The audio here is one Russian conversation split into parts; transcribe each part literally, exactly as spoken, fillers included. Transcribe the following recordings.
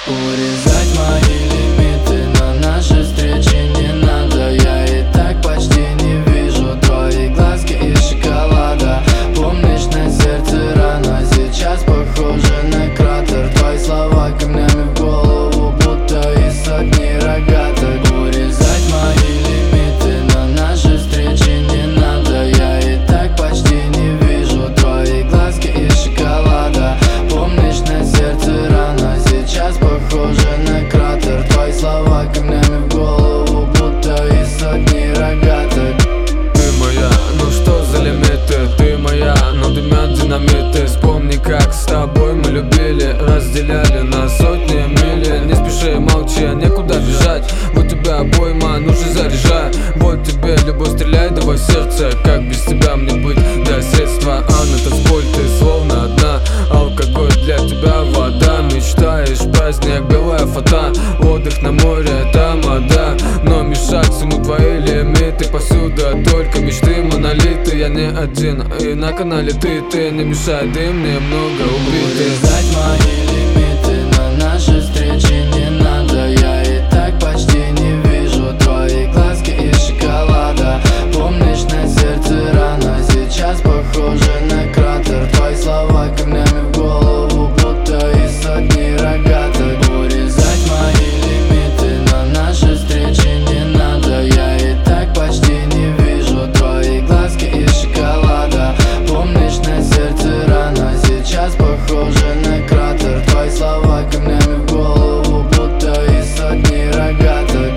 Урезать мои лимиты, но наши встречи не надо. Я и так почти не вижу твои глазки из шоколада. Помнишь, на сердце рана, сейчас похоже на кратер. Твои слова камнями в голову, будто из сотни рогаток. Урезать мои лимиты, но наши встречи не надо. Я и так почти не вижу твои глазки из шоколада. Помнишь, на сердце рана, сейчас похоже на кратер. Твои слова камнями в голову, будто из сотни рогаток. Ты моя, ну что за лимиты? Ты моя, но дымят динамиты. Вспомни, как с тобой мы любили, разделяли на сотни мили. Не спеши, молчи, некуда бежать. Вот тебя обойма, ну же заряжай. Вот тебе любовь, стреляй, давай в сердце. Как без тебя мне быть? Дай средства, а на танцполе ты словно одна. Алкоголь для тебя вода. Мечтаешь праздник, белая фата. Отдых на море, это мода. Но мешать всему твои лимиты. Повсюду только мечты, монолиты. Я не один, и на канале ты, ты. Не мешай, ты мне много убитых. Урезать мои лимиты, но наши встречи не надо. Я и так почти не вижу твои глазки из шоколада. Помнишь, на сердце рана, сейчас похоже на кратер. Твои слова камнями в голову, будто из сотни рогаток. Урезать мои лимиты, но наши встречи не надо. Я и так почти не вижу твои глазки из шоколада. Помнишь, на сердце рана, сейчас похоже на кратер. Твои слова камнями в голову, будто из сотни рогаток.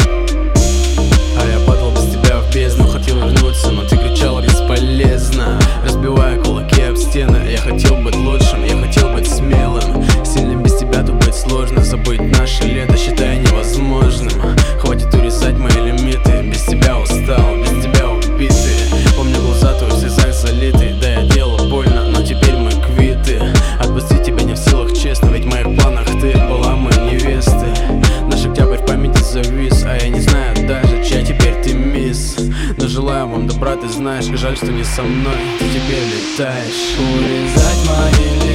А я падал без тебя в бездну, хотел вернуться, но ты кричала бесполезно, разбивая кулаки об стены. Я хотел быть лучшим, я хотел быть смелым. Сильным без тебя тут быть сложно. Забыть наше лето считая невозможным. Хватит урезать мои лимиты. Без тебя устал, без тебя убитый. Помню глаза твои в слезах залиты. Да, я делал больно, но теперь мы квиты. Отпустить тебя не в силах, честно, ведь в моих планах ты была моей невестой. Наш октябрь в памяти завис, а я не знаю даже, чья теперь ты мисс. Но желаю вам добра, ты знаешь, жаль, что не со мной, ты теперь летаешь. Урезать мои лимиты,